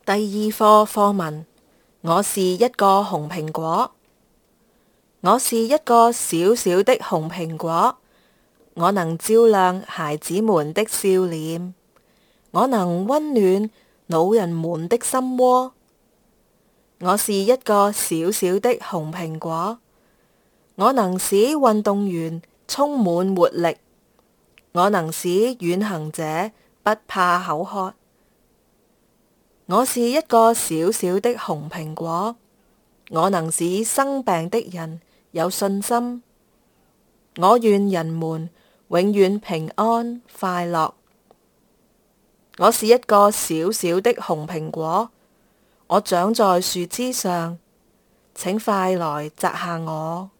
第二課課文：我是一個紅蘋果。我是一個小小的紅蘋果，我能照亮孩子們的笑臉，我能溫暖老人們的心窩。我是一個小小的紅蘋果，我能使運動員充滿活力，我能使遠行者不怕口渴。我是一個小小的紅蘋果，我能使生病的人有信心。我願人們永遠平安快樂。我是一個小小的紅蘋果，我長在樹枝上，請快來摘下我。